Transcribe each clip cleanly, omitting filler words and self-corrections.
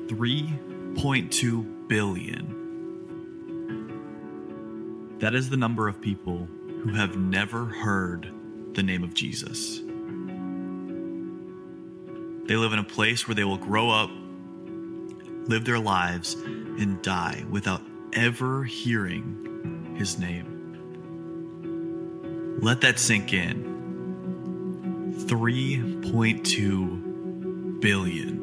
3.2 billion. That is the number of people who have never heard the name of Jesus. They live in a place where they will grow up, live their lives, and die without ever hearing his name. Let that sink in. 3.2 billion.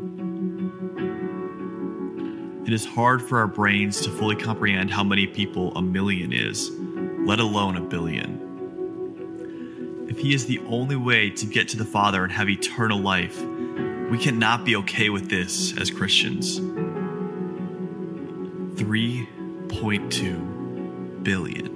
It is hard for our brains to fully comprehend how many people a million is, let alone a billion. If he is the only way to get to the Father and have eternal life, we cannot be okay with this as Christians. 3.2 billion.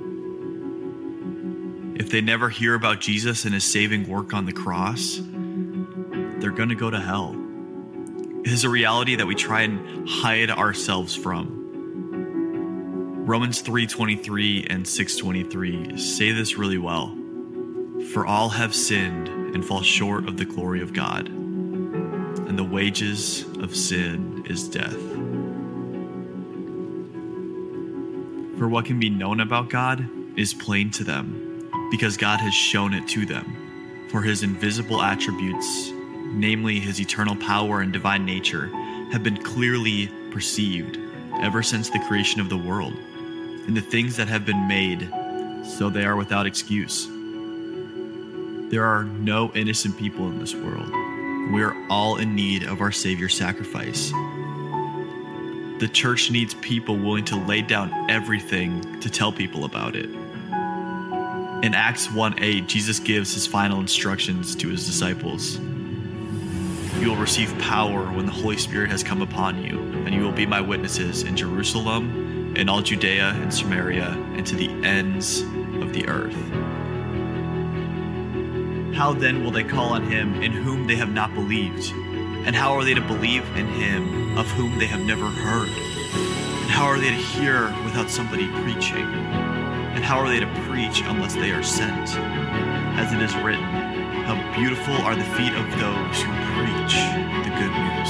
If they never hear about Jesus and his saving work on the cross, they're going to go to hell. It is a reality that we try and hide ourselves from. Romans 3:23 and 6:23 say this really well. For all have sinned and fall short of the glory of God, and the wages of sin is death. For what can be known about God is plain to them, because God has shown it to them. For his invisible attributes, namely his eternal power and divine nature, have been clearly perceived ever since the creation of the world, and the things that have been made, so they are without excuse. There are no innocent people in this world. We are all in need of our Savior's sacrifice. The church needs people willing to lay down everything to tell people about it. In Acts 1:8, Jesus gives his final instructions to his disciples. You will receive power when the Holy Spirit has come upon you, and you will be my witnesses in Jerusalem, in all Judea and Samaria, and to the ends of the earth. How then will they call on him in whom they have not believed? And how are they to believe in him of whom they have never heard? And how are they to hear without somebody preaching? And how are they to preach unless they are sent? As it is written, how beautiful are the feet of those who preach the good news.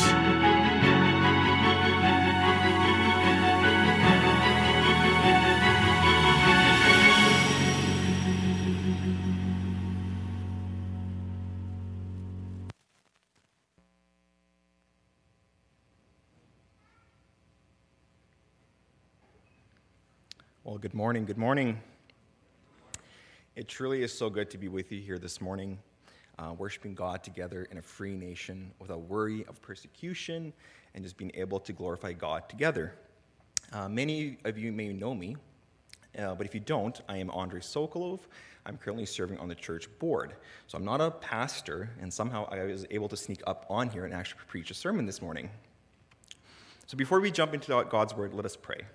Well, good morning. Good morning. It truly is so good to be with you here this morning, worshiping God together in a free nation without worry of persecution and just being able to glorify God together. Many of you may know me, but if you don't, I am Andrei Sokolov. I'm currently serving on the church board. So I'm not a pastor, and somehow I was able to sneak up on here and actually preach a sermon this morning. So before we jump into God's word, let us pray.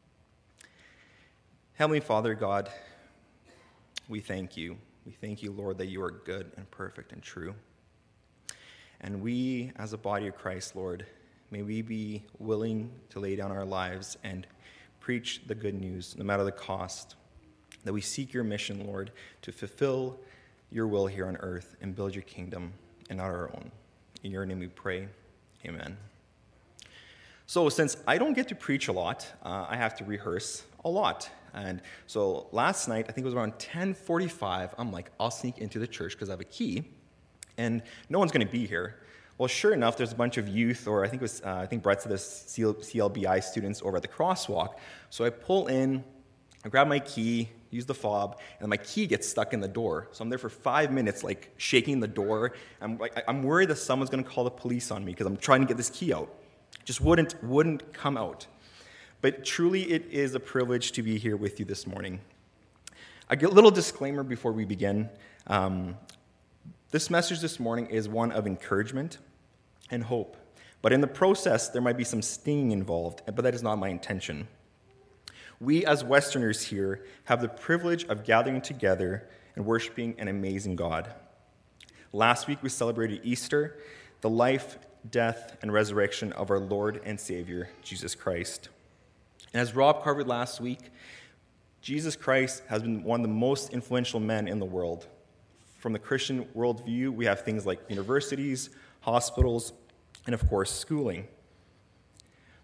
Heavenly Father, God, we thank you. We thank you, Lord, that you are good and perfect and true. And we, as a body of Christ, Lord, may we be willing to lay down our lives and preach the good news, no matter the cost, that we seek your mission, Lord, to fulfill your will here on earth and build your kingdom and not our own. In your name we pray, amen. So since I don't get to preach a lot, I have to rehearse a lot. And so last night, I think it was around 10:45, I'm like, I'll sneak into the church because I have a key, and no one's going to be here. Well, sure enough, there's a bunch of youth, or I think Brett said this, CLBI students over at the crosswalk. So I pull in, I grab my key, use the fob, and my key gets stuck in the door. So I'm there for 5 minutes, like shaking the door. I'm worried that someone's going to call the police on me because I'm trying to get this key out. Just wouldn't come out. But truly, it is a privilege to be here with you this morning. A little disclaimer before we begin. This message this morning is one of encouragement and hope. But in the process, there might be some stinging involved, but that is not my intention. We as Westerners here have the privilege of gathering together and worshiping an amazing God. Last week, we celebrated Easter, the life, death, and resurrection of our Lord and Savior, Jesus Christ. And as Rob covered last week, Jesus Christ has been one of the most influential men in the world. From the Christian worldview, we have things like universities, hospitals, and of course, schooling.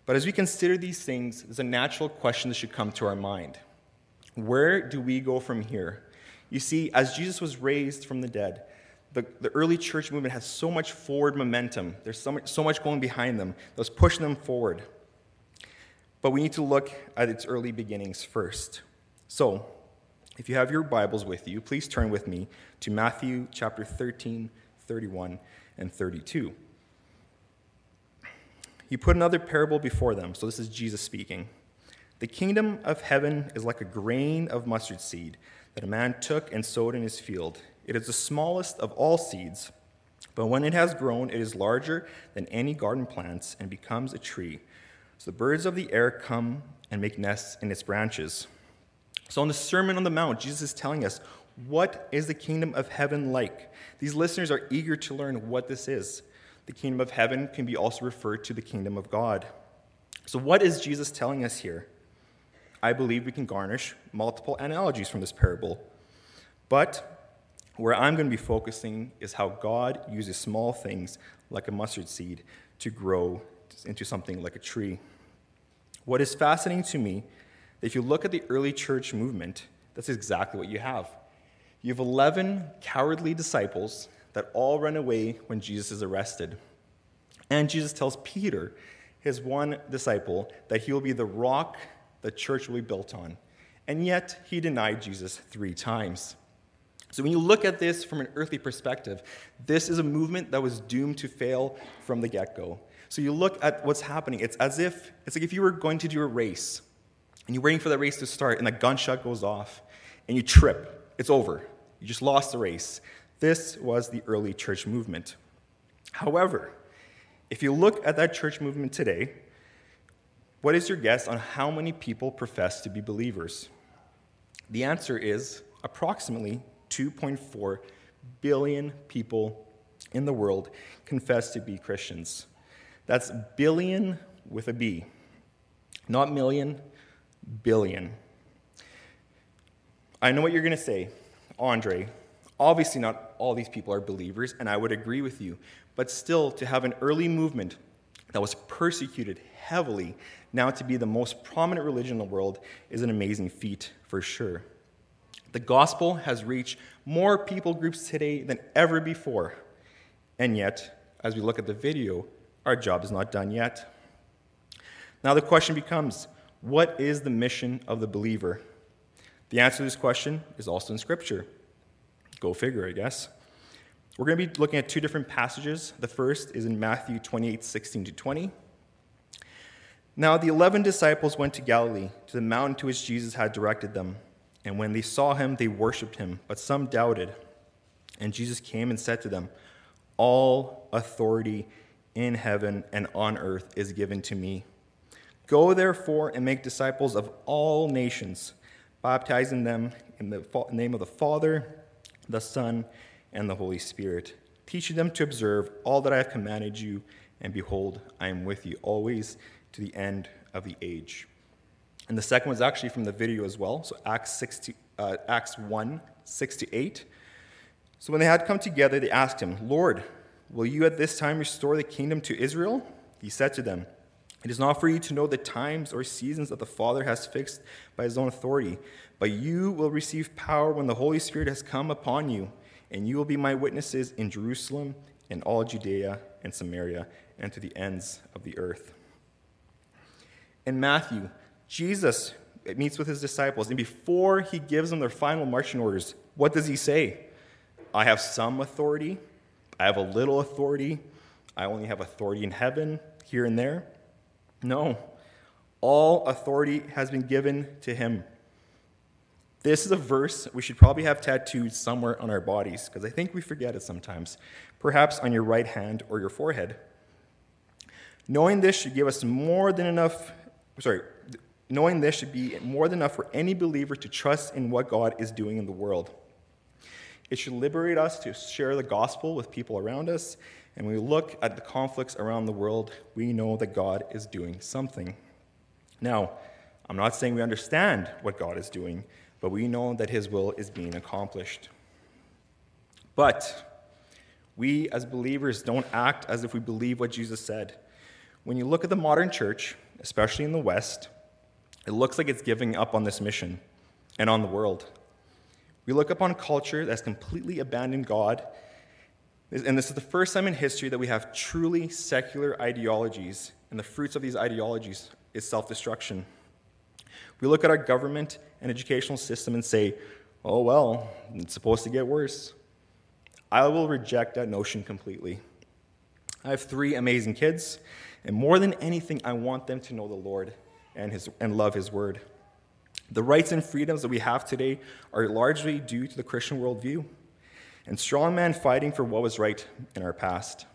But as we consider these things, there's a natural question that should come to our mind. Where do we go from here? You see, as Jesus was raised from the dead, the early church movement has so much forward momentum. There's so much going behind them that was pushing them forward. But we need to look at its early beginnings first. So, if you have your Bibles with you, please turn with me to Matthew chapter 13, 31, and 32. He put another parable before them. So this is Jesus speaking. The kingdom of heaven is like a grain of mustard seed that a man took and sowed in his field. It is the smallest of all seeds, but when it has grown, it is larger than any garden plants and becomes a tree. So the birds of the air come and make nests in its branches. So in the Sermon on the Mount, Jesus is telling us, what is the kingdom of heaven like? These listeners are eager to learn what this is. The kingdom of heaven can be also referred to the kingdom of God. So what is Jesus telling us here? I believe we can garnish multiple analogies from this parable. But where I'm going to be focusing is how God uses small things like a mustard seed to grow into something like a tree. What is fascinating to me, if you look at the early church movement, that's exactly what you have. You have 11 cowardly disciples that all run away when Jesus is arrested. And Jesus tells Peter, his one disciple, that he will be the rock the church will be built on. And yet, he denied Jesus 3 times. So when you look at this from an earthly perspective, this is a movement that was doomed to fail from the get-go. So you look at what's happening. It's like if you were going to do a race, and you're waiting for the race to start, and a gunshot goes off, and you trip. It's over. You just lost the race. This was the early church movement. However, if you look at that church movement today, what is your guess on how many people profess to be believers? The answer is approximately 2.4 billion people in the world confess to be Christians. That's billion with a B. Not million, billion. I know what you're going to say, Andre. Obviously, not all these people are believers, and I would agree with you. But still, to have an early movement that was persecuted heavily, now to be the most prominent religion in the world, is an amazing feat for sure. The gospel has reached more people groups today than ever before. And yet, as we look at the video, our job is not done yet. Now the question becomes, what is the mission of the believer? The answer to this question is also in Scripture. Go figure, I guess. We're going to be looking at 2 different passages. The first is in Matthew 28:16-20. Now the 11 disciples went to Galilee, to the mountain to which Jesus had directed them. And when they saw him, they worshipped him, but some doubted. And Jesus came and said to them, all authority in heaven and on earth is given to me. Go therefore and make disciples of all nations, baptizing them in the name of the Father, the Son, and the Holy Spirit, teaching them to observe all that I have commanded you, and behold, I am with you always to the end of the age. And the second was actually from the video as well, so Acts 1, 6-8. So when they had come together, they asked him, Lord, will you at this time restore the kingdom to Israel? He said to them, it is not for you to know the times or seasons that the Father has fixed by his own authority, but you will receive power when the Holy Spirit has come upon you, and you will be my witnesses in Jerusalem, in all Judea and Samaria, and to the ends of the earth. In Matthew, Jesus meets with his disciples, and before he gives them their final marching orders, what does he say? I have some authority. I have a little authority. I only have authority in heaven, here and there. No, all authority has been given to him. This is a verse we should probably have tattooed somewhere on our bodies, because I think we forget it sometimes, perhaps on your right hand or your forehead. Knowing this should be more than enough for any believer to trust in what God is doing in the world. It should liberate us to share the gospel with people around us. And when we look at the conflicts around the world, we know that God is doing something. Now, I'm not saying we understand what God is doing, but we know that his will is being accomplished. But we as believers don't act as if we believe what Jesus said. When you look at the modern church, especially in the West, it looks like it's giving up on this mission and on the world. We look upon a culture that's completely abandoned God, and this is the first time in history that we have truly secular ideologies, and the fruits of these ideologies is self-destruction. We look at our government and educational system and say, oh, well, it's supposed to get worse. I will reject that notion completely. I have 3 amazing kids, and more than anything, I want them to know the Lord and love his word. The rights and freedoms that we have today are largely due to the Christian worldview and strong men fighting for what was right in our past.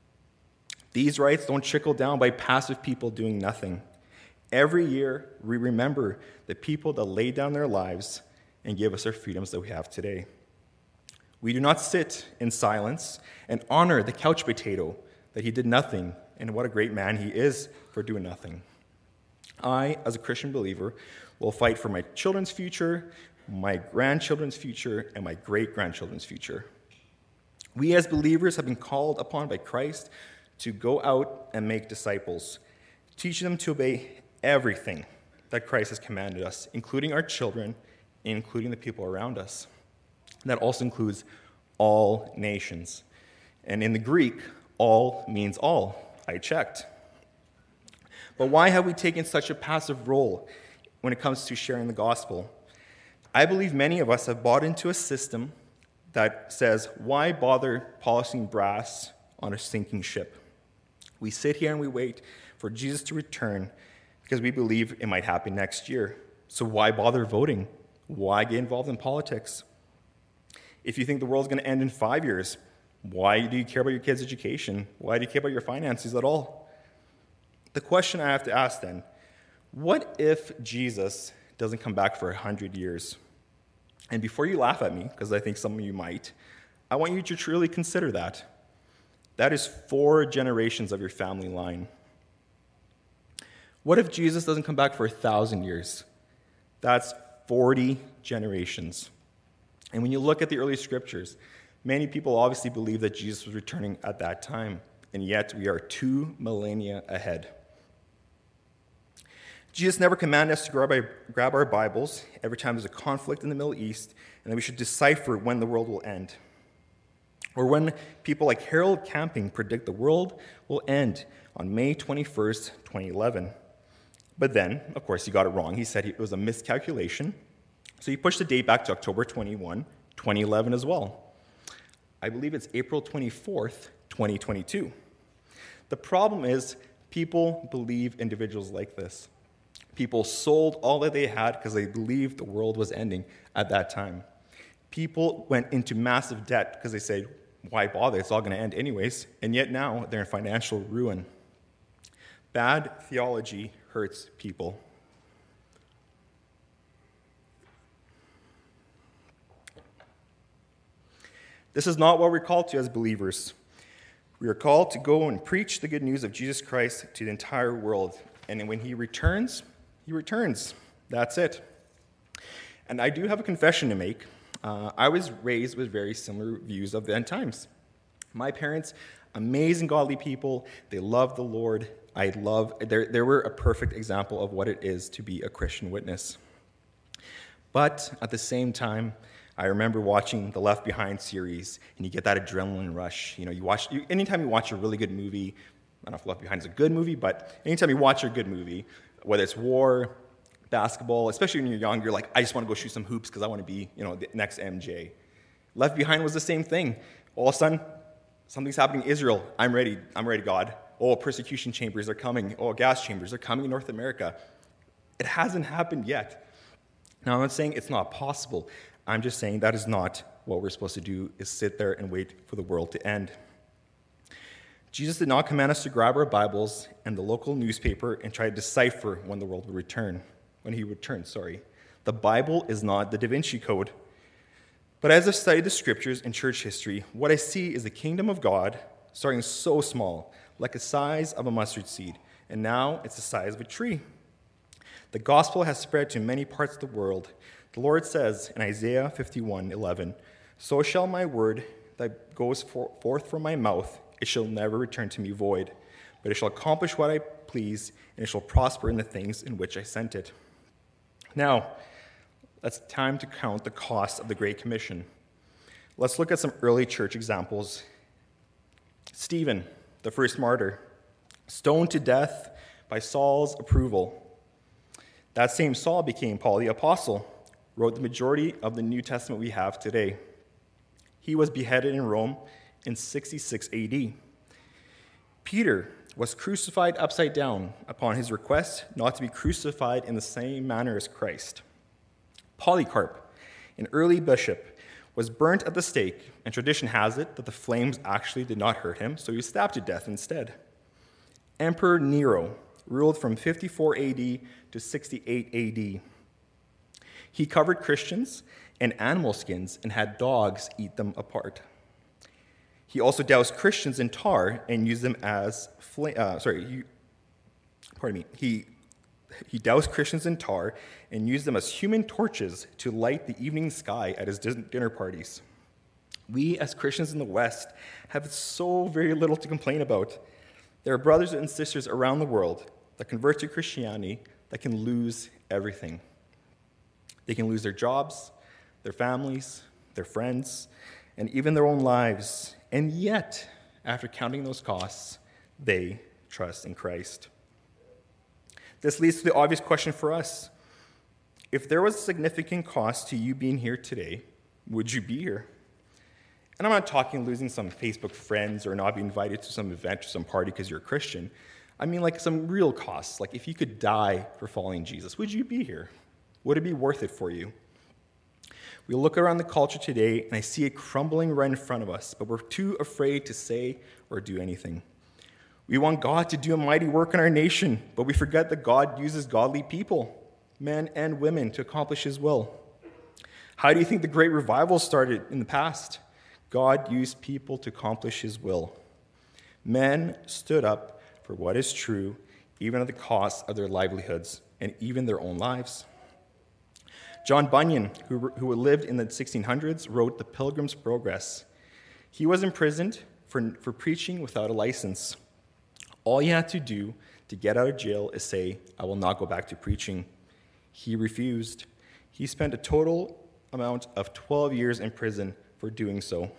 These rights don't trickle down by passive people doing nothing. Every year, we remember the people that laid down their lives and give us our freedoms that we have today. We do not sit in silence and honor the couch potato that he did nothing, and what a great man he is for doing nothing. I, as a Christian believer, will fight for my children's future, my grandchildren's future, and my great-grandchildren's future. We as believers have been called upon by Christ to go out and make disciples, teaching them to obey everything that Christ has commanded us, including our children, including the people around us. That also includes all nations. And in the Greek, all means all. I checked. But why have we taken such a passive role when it comes to sharing the gospel? I believe many of us have bought into a system that says, why bother polishing brass on a sinking ship? We sit here and we wait for Jesus to return because we believe it might happen next year. So why bother voting? Why get involved in politics? If you think the world's going to end in 5 years, why do you care about your kids' education? Why do you care about your finances at all? The question I have to ask then, what if Jesus doesn't come back for 100 years? And before you laugh at me, because I think some of you might, I want you to truly consider that. That is 4 generations of your family line. What if Jesus doesn't come back for 1,000 years? That's 40 generations. And when you look at the early scriptures, many people obviously believe that Jesus was returning at that time, and yet we are 2 millennia ahead. Jesus never commanded us to grab our Bibles every time there's a conflict in the Middle East, and that we should decipher when the world will end. Or when people like Harold Camping predict the world will end on May 21st, 2011. But then, of course, he got it wrong. He said it was a miscalculation. So he pushed the date back to October 21, 2011 as well. I believe it's April 24th, 2022. The problem is people believe individuals like this. People sold all that they had because they believed the world was ending at that time. People went into massive debt because they said, why bother? It's all going to end anyways. And yet now they're in financial ruin. Bad theology hurts people. This is not what we're called to as believers. We are called to go and preach the good news of Jesus Christ to the entire world. And when he returns, he returns. That's it. And I do have a confession to make. I was raised with very similar views of the end times. My parents, amazing godly people, they loved the Lord. They were a perfect example of what it is to be a Christian witness. But at the same time, I remember watching the Left Behind series, and you get that adrenaline rush. Anytime you watch a really good movie, I don't know if Left Behind is a good movie, but anytime you watch a good movie, whether it's war, basketball, especially when you're young, you're like, I just want to go shoot some hoops because I want to be, the next MJ. Left Behind was the same thing. All of a sudden, something's happening in Israel. I'm ready, God. Oh, persecution chambers are coming. Oh, gas chambers are coming in North America. It hasn't happened yet. Now, I'm not saying it's not possible. I'm just saying that is not what we're supposed to do, is sit there and wait for the world to end. Jesus did not command us to grab our Bibles and the local newspaper and try to decipher when the world would return. When he returned. The Bible is not the Da Vinci Code. But as I've studied the scriptures and church history, what I see is the kingdom of God starting so small, like the size of a mustard seed, and now it's the size of a tree. The gospel has spread to many parts of the world. The Lord says in Isaiah 51:11, "So shall my word that goes forth from my mouth, it shall never return to me void, but it shall accomplish what I please, and it shall prosper in the things in which I sent it. Now, it's time to count the cost of the Great Commission. Let's look at some early church examples. Stephen, the first martyr, stoned to death by Saul's approval. That same Saul became Paul the Apostle, wrote the majority of the New Testament we have today. He was beheaded in Rome in 66 AD. Peter was crucified upside down upon his request not to be crucified in the same manner as Christ. Polycarp, an early bishop, was burnt at the stake, and tradition has it that the flames actually did not hurt him, so he was stabbed to death instead. Emperor Nero ruled from 54 AD to 68 AD. He covered Christians in animal skins and had dogs eat them apart. He also doused Christians in tar and used them as He doused Christians in tar and used them as human torches to light the evening sky at his dinner parties. We, as Christians in the West, have so very little to complain about. There are brothers and sisters around the world that convert to Christianity that can lose everything. They can lose their jobs, their families, their friends, and even their own lives. And yet, after counting those costs, they trust in Christ. This leads to the obvious question for us. If there was a significant cost to you being here today, would you be here? And I'm not talking losing some Facebook friends or not being invited to some event or some party because you're a Christian. I mean like some real costs. Like if you could die for following Jesus, would you be here? Would it be worth it for you? We look around the culture today and I see it crumbling right in front of us, but we're too afraid to say or do anything. We want God to do a mighty work in our nation, but we forget that God uses godly people, men and women, to accomplish his will. How do you think the great revival started in the past? God used people to accomplish his will. Men stood up for what is true, even at the cost of their livelihoods and even their own lives. John Bunyan, who lived in the 1600s, wrote The Pilgrim's Progress. He was imprisoned for preaching without a license. All he had to do to get out of jail is say, "I will not go back to preaching." He refused. He spent a total amount of 12 years in prison for doing so.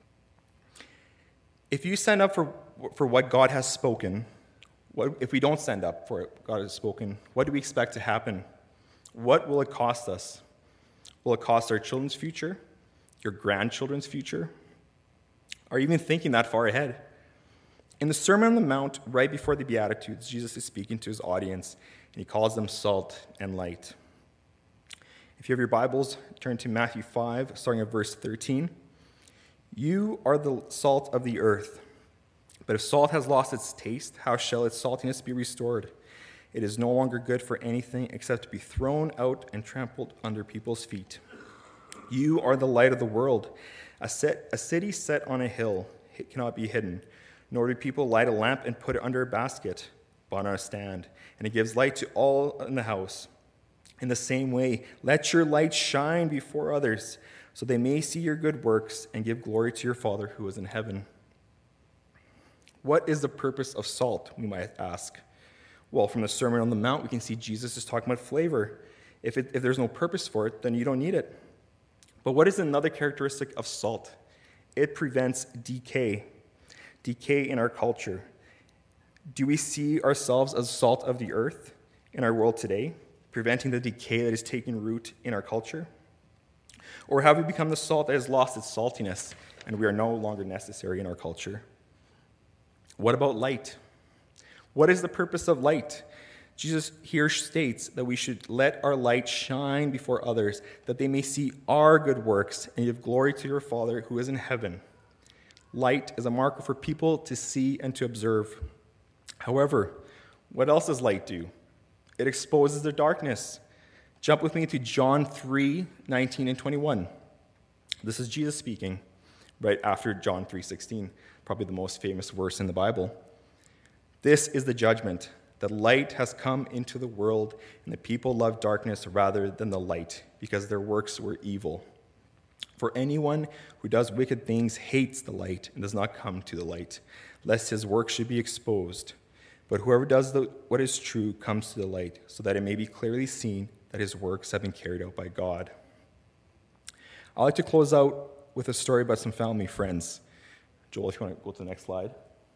If you stand up for what God has spoken, if we don't stand up for what God has spoken, what do we expect to happen? What will it cost us? Will it cost our children's future? Your grandchildren's future? Are you even thinking that far ahead? In the Sermon on the Mount, right before the Beatitudes, Jesus is speaking to his audience, and he calls them salt and light. If you have your Bibles, turn to Matthew 5, starting at verse 13. You are the salt of the earth, but if salt has lost its taste, how shall its saltiness be restored? It is no longer good for anything except to be thrown out and trampled under people's feet. You are the light of the world. A city set on a hill cannot be hidden, nor do people light a lamp and put it under a basket, but on a stand, and it gives light to all in the house. In the same way, let your light shine before others, so they may see your good works and give glory to your Father who is in heaven. What is the purpose of salt, we might ask? Well, from the Sermon on the Mount, we can see Jesus is talking about flavor. If there's no purpose for it, then you don't need it. But what is another characteristic of salt? It prevents decay in our culture. Do we see ourselves as salt of the earth in our world today, preventing the decay that is taking root in our culture? Or have we become the salt that has lost its saltiness and we are no longer necessary in our culture? What about light? What is the purpose of light? Jesus here states that we should let our light shine before others, that they may see our good works and give glory to your Father who is in heaven. Light is a marker for people to see and to observe. However, what else does light do? It exposes the darkness. Jump with me to John 3:19 and 21. This is Jesus speaking right after John 3:16, probably the most famous verse in the Bible. This is the judgment. The light has come into the world, and the people love darkness rather than the light, because their works were evil. For anyone who does wicked things hates the light and does not come to the light, lest his work should be exposed. But whoever does what is true comes to the light, so that it may be clearly seen that his works have been carried out by God. I'd like to close out with a story about some family friends. Joel, if you want to go to the next slide.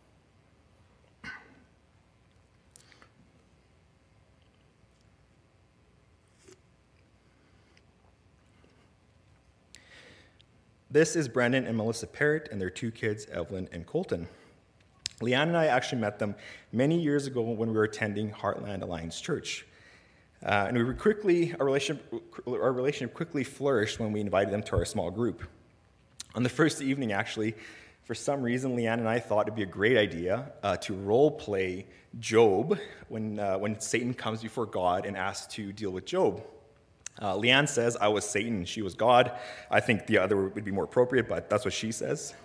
This is Brendan and Melissa Parrott and their two kids, Evelyn and Colton. Leanne and I actually met them many years ago when we were attending Heartland Alliance Church. And our relationship quickly flourished when we invited them to our small group. On the first evening, actually, for some reason, Leanne and I thought it'd be a great idea to role play Job when Satan comes before God and asks to deal with Job. Leanne says, I was Satan and she was God. I think the other would be more appropriate, but that's what she says.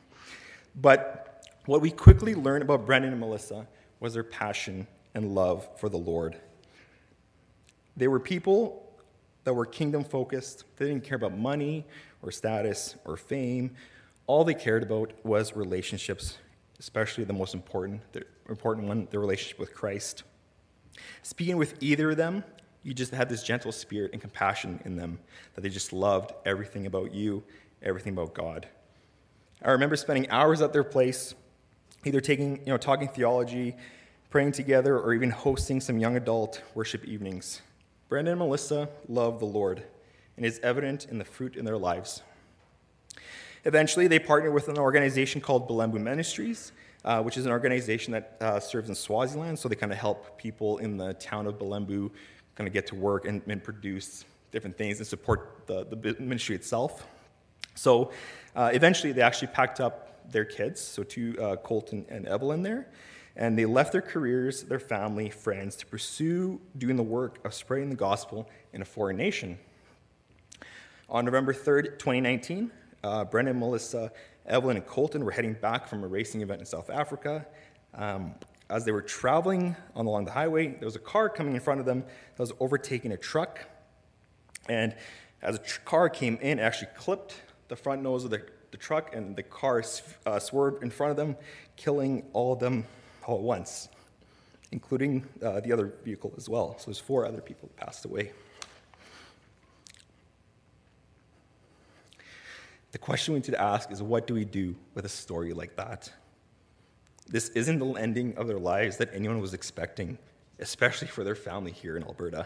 But what we quickly learned about Brendan and Melissa was their passion and love for the Lord. They were people that were kingdom-focused. They didn't care about money or status or fame. All they cared about was relationships, especially the most important one, the relationship with Christ. Speaking with either of them, you just had this gentle spirit and compassion in them, that they just loved everything about you, everything about God. I remember spending hours at their place, either talking theology, praying together, or even hosting some young adult worship evenings. Brendan and Melissa love the Lord, and it's evident in the fruit in their lives. Eventually, they partnered with an organization called Bulembu Ministries, which is an organization that serves in Swaziland, so they kind of help people in the town of Bulembu kind of get to work and produce different things and support the ministry itself. So eventually, they actually packed up their kids, so two, Colton and Evelyn there, and they left their careers, their family, friends, to pursue doing the work of spreading the gospel in a foreign nation. On November 3rd, 2019, Brendan, Melissa, Evelyn, and Colton were heading back from a racing event in South Africa. As they were traveling along the highway, there was a car coming in front of them that was overtaking a truck, and as the car came in, it actually clipped the front nose of the truck, and the car swerved in front of them, killing all of them all at once, including the other vehicle as well. So there's 4 other people that passed away. The question we need to ask is, what do we do with a story like that? This isn't the ending of their lives that anyone was expecting, especially for their family here in Alberta.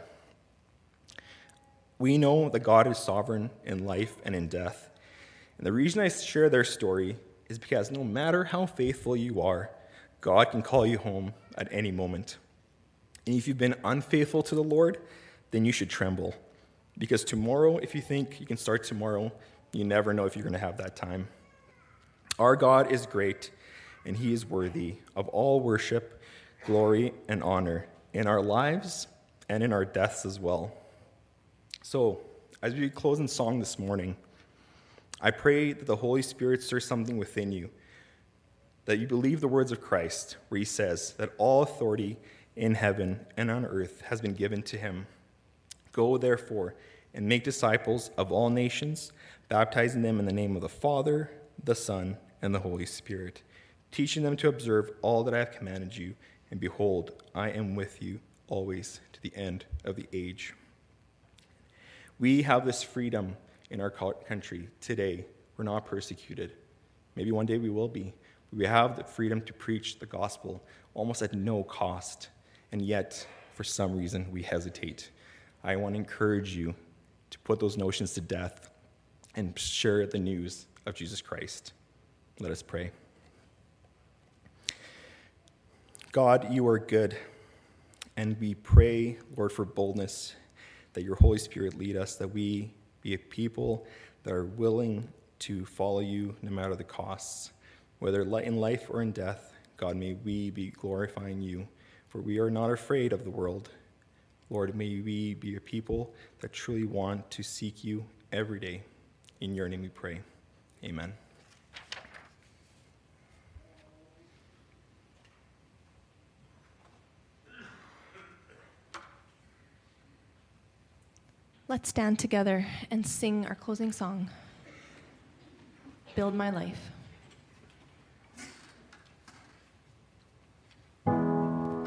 We know that God is sovereign in life and in death. And the reason I share their story is because no matter how faithful you are, God can call you home at any moment. And if you've been unfaithful to the Lord, then you should tremble. Because tomorrow, if you think you can start tomorrow, you never know if you're going to have that time. Our God is great, and he is worthy of all worship, glory, and honor in our lives and in our deaths as well. So, as we close in song this morning, I pray that the Holy Spirit stirs something within you, that you believe the words of Christ, where he says that all authority in heaven and on earth has been given to him. Go, therefore, and make disciples of all nations, baptizing them in the name of the Father, the Son, and the Holy Spirit, teaching them to observe all that I have commanded you, and behold, I am with you always to the end of the age. We have this freedom in our country today. We're not persecuted. Maybe one day we will be. We have the freedom to preach the gospel almost at no cost, and yet, for some reason, we hesitate. I want to encourage you to put those notions to death and share the news of Jesus Christ. Let us pray. God, you are good, and we pray, Lord, for boldness, that your Holy Spirit lead us, that we be a people that are willing to follow you no matter the costs. Whether in life or in death, God, may we be glorifying you, for we are not afraid of the world. Lord, may we be a people that truly want to seek you every day. In your name we pray. Amen. Let's stand together and sing our closing song, Build My Life.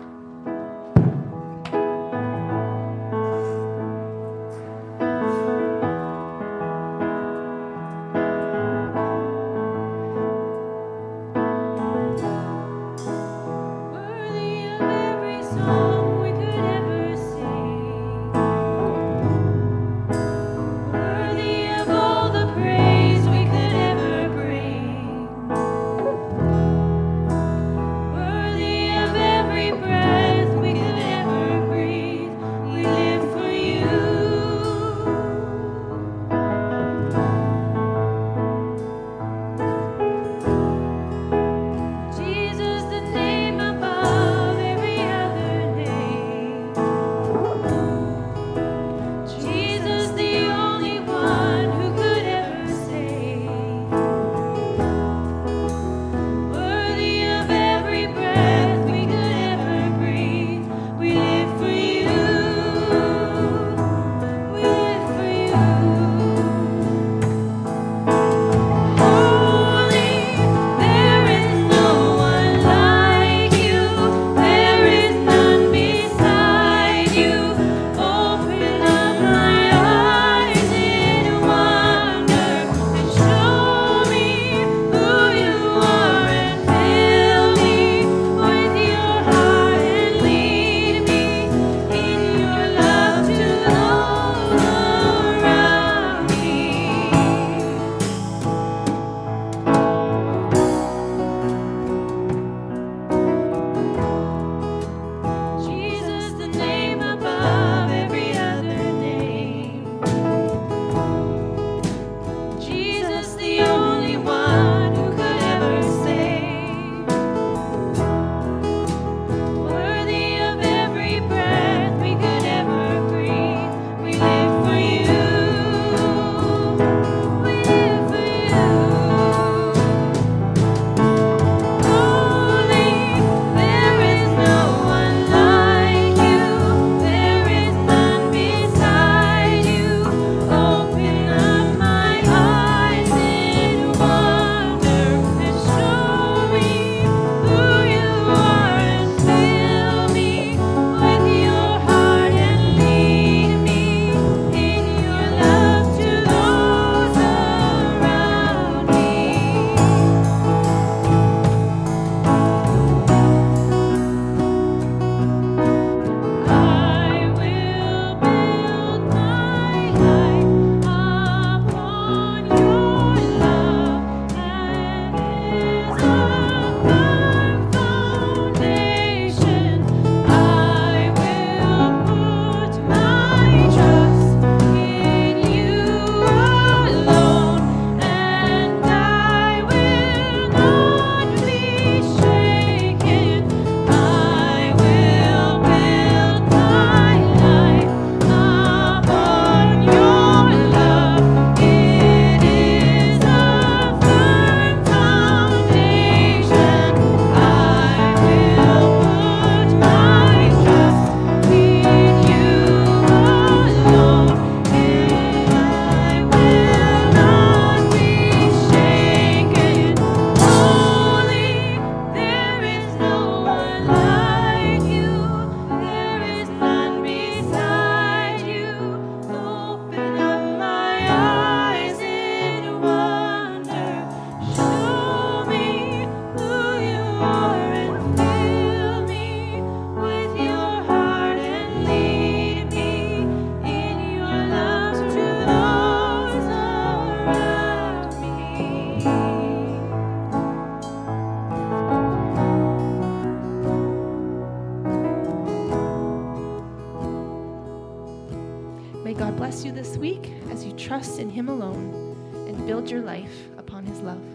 you this week as you trust in Him alone and build your life upon His love.